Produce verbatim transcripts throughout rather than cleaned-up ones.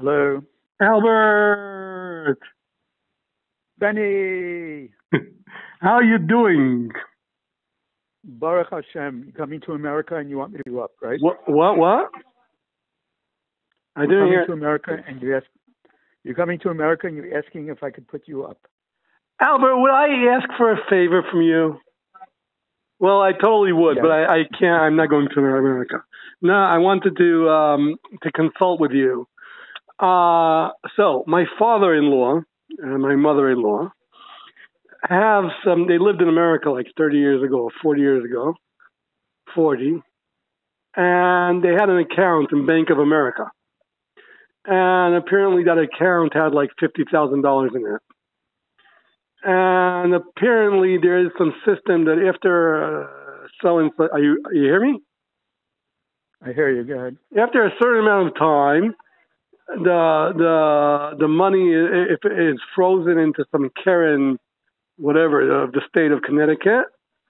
Hello. Albert, Benny! how you doing? Baruch Hashem. You're coming to America and you want me to go up, right? What? What? What? I You're didn't coming hear. to America and you ask, you're coming to America and you're asking if I could put you up. Albert, would I ask for a favor from you? Well, I totally would, Yes. but I, I can't. I'm not going to America. No, I wanted to um, to consult with you. Uh, so my father-in-law and my mother-in-law have some. They lived in America like thirty years ago, forty years ago, forty, and they had an account in Bank of America. And apparently that account had like fifty thousand dollars in it. And apparently there is some system that after uh, selling, are you, are you hear me? I hear you. Go ahead. After a certain amount of time, the the the money, if it is frozen into some Karen, whatever, of the state of Connecticut,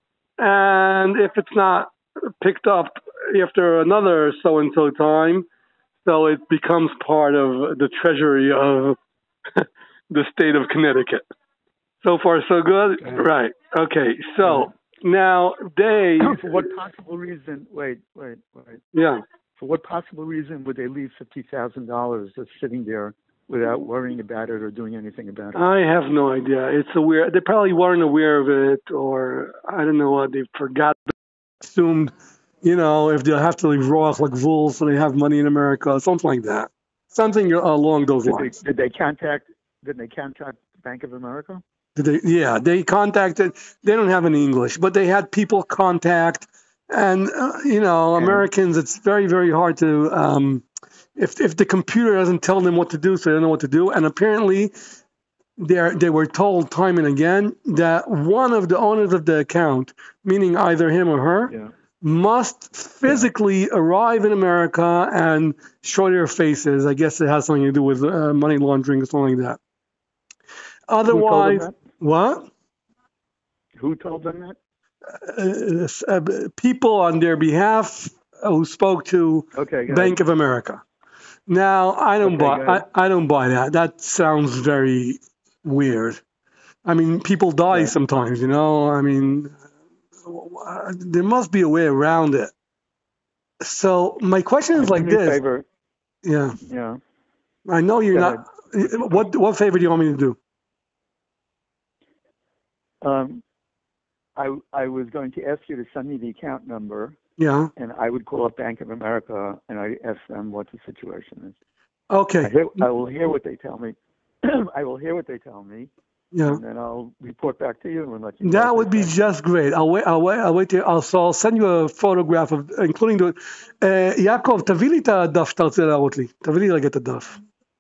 and if it's not picked up after another so and so time, so it becomes part of the treasury of the state of Connecticut. So far, so good? Okay. Right. Okay. So now they... For what possible reason, wait, wait, wait. Yeah. For what possible reason would they leave fifty thousand dollars just sitting there without worrying about it or doing anything about it? I have no idea. It's a weird... They probably weren't aware of it, or I don't know what, they forgot. Assumed, you know, if they'll have to leave Roth like Vull so they have money in America, something like that. Something along those Did lines. they, did they contact, did they contact Bank of America? Did they, yeah, they contacted, they don't have any English, but they had people contact. And, uh, you know, And- Americans, it's very, very hard to, um, if if the computer doesn't tell them what to do, so they don't know what to do. And apparently, they they were told time and again that one of the owners of the account, meaning either him or her, Yeah. must physically arrive in America and show their faces. I guess it has something to do with uh, money laundering or something like that. Otherwise, Who told them what? that? Who told them that? Uh, uh, people on their behalf who spoke to Okay, go Bank ahead. of America. Now, I don't Okay, buy. go I, ahead. I don't buy that. That sounds very weird. I mean, people die Yeah. sometimes. You know. I mean, there must be a way around it. So my question is Do like me a this. favor. Yeah, Yeah. I know you're Go not. What what favor do you want me to do? Um, I I was going to ask you to send me the account number, Yeah. and I would call up Bank of America and I ask them what the situation is. I, Okay. hear, I will hear what they tell me. I will hear what they tell me, Yeah. and then I'll report back to you and let you know. That what would they be say. just great. I'll wait. I'll wait. I'll wait. Till, I'll, so I'll send you a photograph of, including the. Uh, יעקב, תביא לי את הדף שאתה רוצה להראות לי. תביא לי רגע את הדף.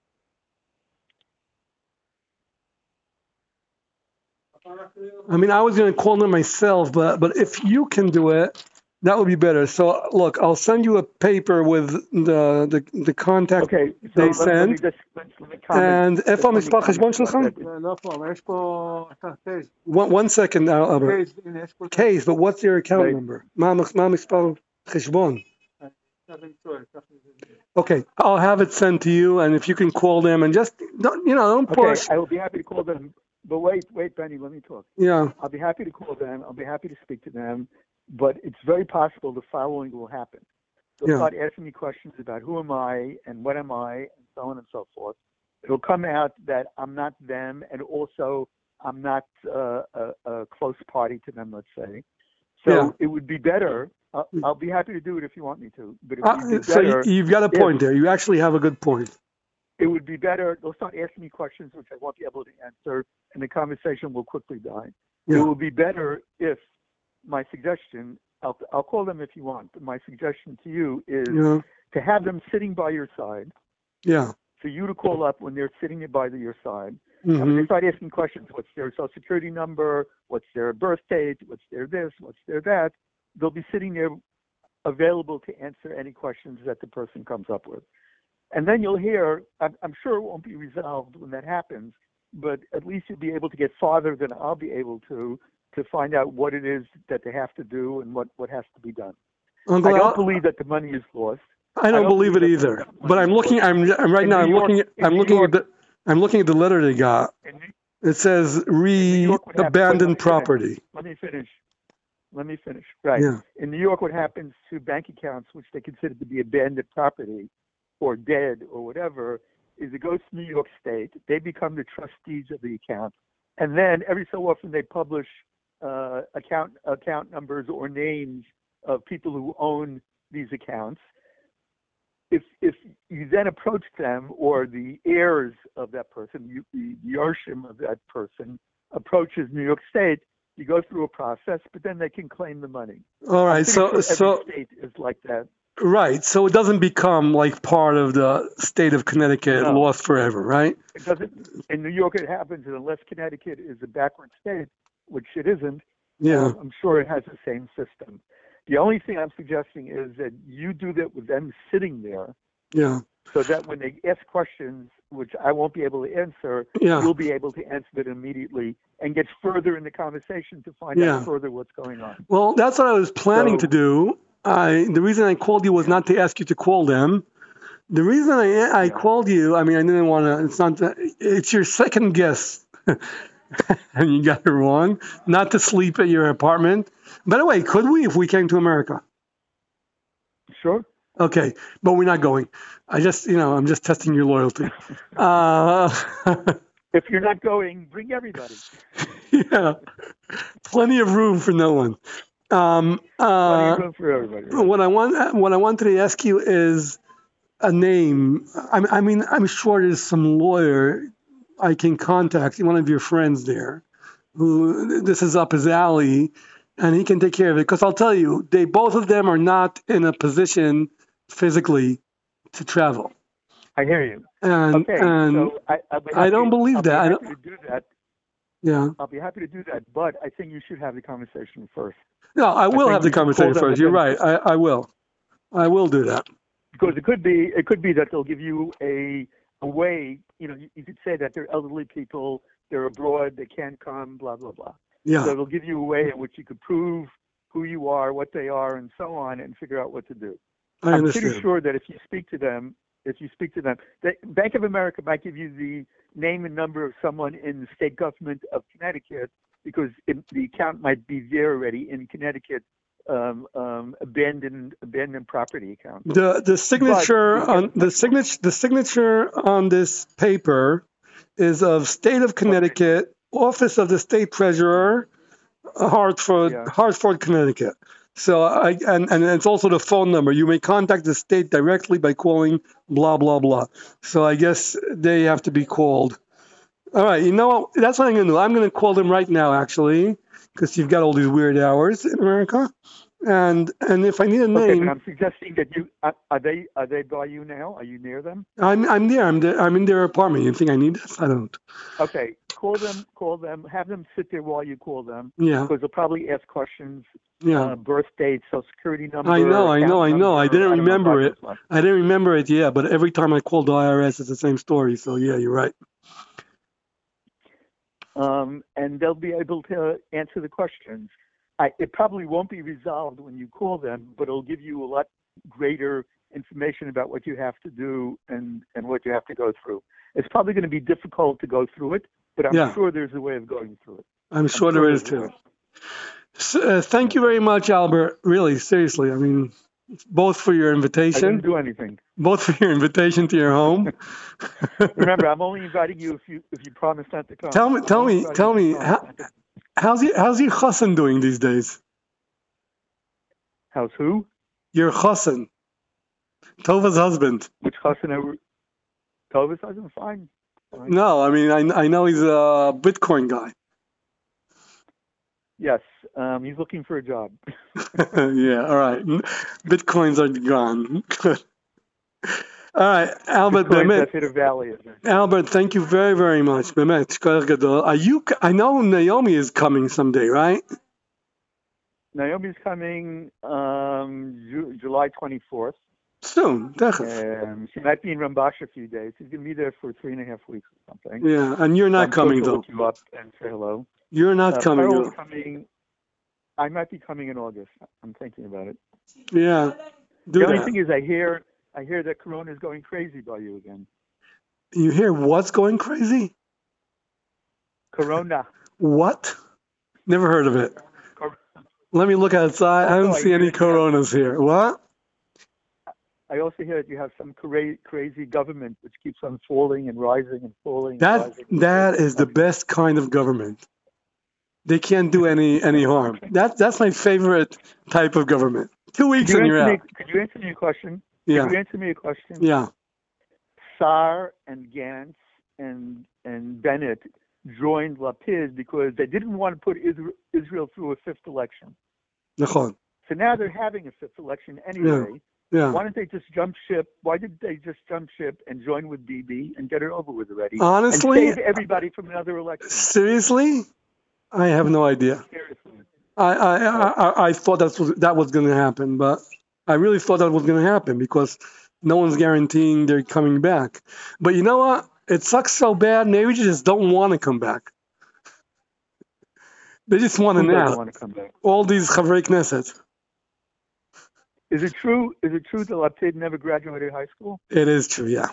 I mean, I was going to call them myself, but but if you can do it, that would be better. So look, I'll send you a paper with the the, the contact Okay, so they let, let me send. just let, let me comment. And איפה let me המספר comment חשבון about שלך? that. לא פה, אבל יש פה קייס, One, one second, Albert. קייס, הנה יש פה Case, but what's your account Right. number? מה המס- מה המספר חשבון? צריך למצוא, צריך למצוא. Okay, I'll have it sent to you, and if you can call them and just don't, you know, don't Okay, push. I will be happy to call them. But wait, wait, Benny, let me talk. Yeah, I'll be happy to call them. I'll be happy to speak to them. But it's very possible the following will happen. They'll Yeah. start asking me questions about who am I and what am I and so on and so forth. It'll come out that I'm not them, and also I'm not uh, a, a close party to them, let's say. So Yeah. it would be better. I'll, I'll be happy to do it if you want me to. But it would uh, be so better. you, you've got a if- point there. You actually have a good point. It would be better. They'll start asking me questions which I won't be able to answer, and the conversation will quickly die. It Yeah, will be better if my suggestion, I'll, I'll call them if you want, but my suggestion to you is yeah, to have them sitting by your side, yeah. for you to call up when they're sitting by your side. And when hmm they start asking questions, what's their social security number, what's their birth date, what's their this, what's their that, they'll be sitting there available to answer any questions that the person comes up with. And then you'll hear, I'm, I'm sure it won't be resolved when that happens, but at least you'll be able to get farther than I'll be able to, to find out what it is that they have to do and what, what has to be done. I Uncle, don't Al- believe that the money is lost. I don't don't believe it believe that either. they've got But money I'm in looking. I'm, I'm right In now. New I'm York- looking. At, in I'm New looking York- at the. I'm looking at the letter they got. In New- It says New York, what happens- re-abandoned let me finish. property. Let me finish. Let me finish. Right. Yeah. In New York, what happens to bank accounts, which they consider to be abandoned property or dead or whatever, is it goes to New York State. They become the trustees of the account. And then every so often they publish uh, account account numbers or names of people who own these accounts. If if you then approach them or the heirs of that person, you, the Yorshim of that person approaches New York State, you go through a process, but then they can claim the money. All right. I'm pretty So sure every so state is like that. right. So it doesn't become like part of the state of Connecticut, No. lost forever, right? It doesn't. In New York, it happens, and unless Connecticut is a backward state, which it isn't, Yeah. uh, I'm sure it has the same system. The only thing I'm suggesting is that you do that with them sitting there, Yeah. so that when they ask questions, which I won't be able to answer, Yeah. you'll be able to answer it immediately and get further in the conversation to find Yeah. out further what's going on. Well, that's what I was planning So- to do. I the reason I called you was not to ask you to call them. The reason I I Yeah. called you, I mean, I didn't want to. It's not. That, it's your second guess, and you got it wrong. Not to sleep at your apartment. By the way, could we if we came to America? Sure. Okay, but we're not going. I just, you know, I'm just testing your loyalty. Uh, If you're not going, bring everybody. yeah, plenty of room for no one. Um, Plenty uh, of room for everybody. right? what I want, what I wanted to ask you is a name. I, I mean, I'm sure there's some lawyer I can contact, one of your friends there, who this is up his alley, and he can take care of it. Because I'll tell you, they both of them are not in a position physically to travel. I hear you. And Okay, and so I, I'll be I don't happy- believe I'll be that. I happy don't- to do that. yeah, I'll be happy to do that, but I think you should have the conversation first. no, I will think have the you should call conversation them first. You're within- right. I, I will. I will do that. Because it could be it could be that they'll give you a a way, you know, you, you could say that they're elderly people, they're abroad, they can't come, blah blah blah. Yeah, So they'll give you a way in which you could prove who you are, what they are, and so on, and figure out what to do. I I'm pretty understand. sure that if you speak to them, if you speak to them, the Bank of America might give you the name and number of someone in the state government of Connecticut, because it, the account might be there already in Connecticut, um, um, abandoned abandoned property account. The the signature But- on the signature the signature on this paper is of State of Connecticut, Office of the State Treasurer, Hartford, Yeah. Hartford, Connecticut. So I and, and it's also the phone number. You may contact the state directly by calling blah blah blah. So I guess they have to be called. All right, you know what? That's what I'm gonna do. I'm gonna call them right now, actually, because you've got all these weird hours in America. And and if I need a Okay, name, but I'm suggesting that you are, are they are they by you now? Are you near them? I'm I'm there. I'm there. I'm in their apartment. You think I need this? I don't. Okay, call them, call them, have them sit there while you call them, Yeah, because they'll probably ask questions. yeah. Uh, birth date, social security number. I know, I know, I account know. I number, didn't don't know remember about it. this one. I didn't remember it. Yeah, but every time I call the I R S, it's the same story. So yeah, you're right. Um, and they'll be able to answer the questions. I, it probably won't be resolved when you call them, but it'll give you a lot greater information about what you have to do and, and what you have to go through. It's probably going to be difficult to go through it, but I'm Yeah. sure there's a way of going through it. I'm sure there is there's a too. way. S- uh, thank you very much, Albert. Really, seriously. I mean, both for your I didn't invitation, do anything. both for your invitation to your home. Remember, I'm only inviting you if you if you promise not to come. Tell me- I'm tell only me- inviting tell you if me, you promise how- not to- how's your how's your chassan doing these days? How's who? Your chassan, Tova's husband. Which cousin ever? Tovis doesn't fine. Fine. No, I mean I I know he's a Bitcoin guy. Yes, um, he's looking for a job. Yeah, all right. Bitcoins are gone. Good. All right, Albert. Bitcoin's באמת, at Hidden Valley, isn't it? Albert, thank you very, very much. באמת, כוח גדול. Are you? I know Naomi is coming someday, right? Naomi's coming um, Ju- July twenty-fourth. Soon, تכף. Um, she might be in Rambash a few days. She's going to be there for three and a half weeks or something. Yeah, and you're not I'm coming supposed to though. look you up and say hello. You're not Uh, coming Carol's though. coming. I might be coming in August. I'm thinking about it. Yeah, do The only that. thing is, I hear I hear that Corona is going crazy by you again. You hear what's going crazy? Corona. What? Never heard of it. Cor- Let me look outside. I Oh, don't no, I see hear any that you have- coronas here. What? I also hear that you have some cra- crazy government which keeps on falling and rising and falling. and That rising and that falling. is the best kind of government. They can't do any any harm. That that's my favorite type of government. Two Could weeks you, and you're answer out. me, could you answer me a question? Could Yeah, you answer me a question? yeah. Saar and Gantz and and Bennett joined Lapid because they didn't want to put Isra- Israel through a fifth election. Nachon. So now they're having a fifth election anyway. Yeah. Why don't they just jump ship? Why did they just jump ship and join with Bibi and get it over with already? Honestly, and save everybody from another election. seriously, I have no idea. Seriously. I I I, I, I thought that was that was going to happen, but I really thought that was going to happen because no one's guaranteeing they're coming back. But you know what? It sucks so bad. Maybe they just don't want to come back. They just want Who an doesn't out. want to come back? All these Chavrei Knesset. Is it true? Is it true that Lapid never graduated high school? It is true, yeah.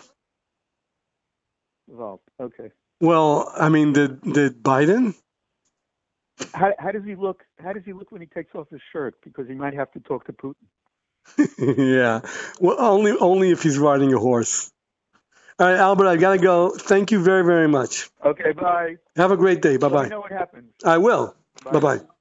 Well, okay. Well, I mean, did did Biden? How how does he look? How does he look when he takes off his shirt? Because he might have to talk to Putin. Yeah. Well, only only if he's riding a horse. All right, Albert, I gotta go. Thank you very very much. Okay, bye. Have a great day. Bye Let me bye. know what happens. I will. Bye. Bye bye.